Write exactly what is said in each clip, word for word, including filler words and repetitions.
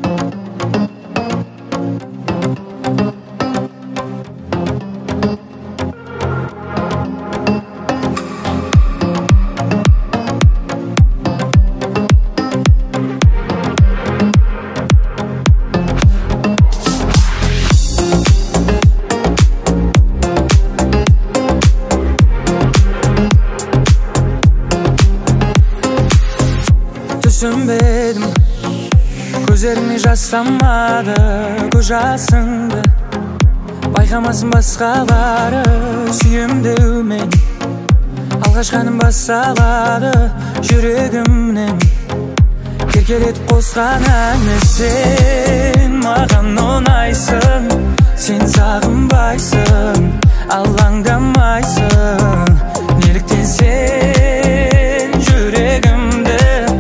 Түсінбедім, көздеріме жастамады көз жасыңды, байқамасын басқалары сүйемдеумен. Алғашқаным басталады жүрегімнен, керкелетіп қосқан әні. Сен маған ұнайсың, сен сағынбайсың, алаңдамайсың. Неліктен сен жүрегімді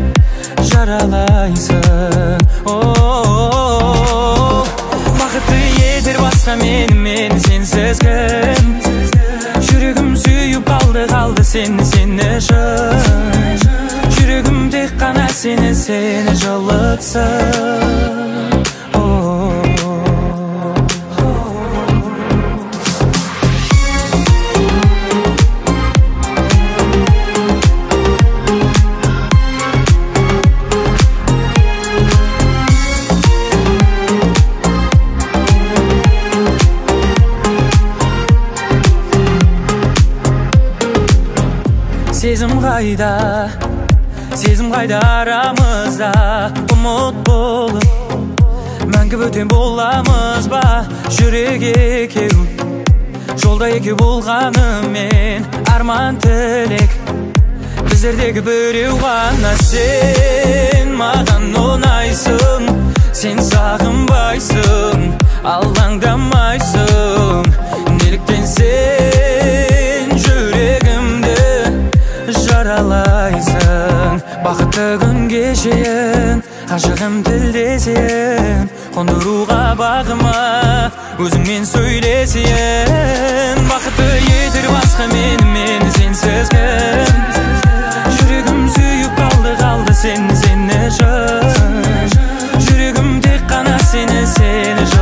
жаралайсың? О, бақытты етер басқа мені, мені сенсіз кім? Жүрегім сүйіп қалды, қалды сені, сені үшін. Жүрегім тек қана сені, сені жылытсын. Сезім қайда, сезім қайда арамызда, ұмыт болып мәңгі бөтен боламыз ба? Жүрек екеу, жолда екеу болғанымен, арман тілек біздердегі біреу ғана. Сен маған ұнайсың, сен сағынбайсың, алаңдамайсың. Неліктен сен жүрегімді жаралайсың? Бақытты күн кешейін, ғашығым тілдесейін, қондыруға бағыма өзіңмен сөйлесейін. Бақытты етер басқа мені, мені сенсіз кім? Жүрегім сүйіп қалды, қалды сені, сені үшін. Жүрегім тек қана сені, сені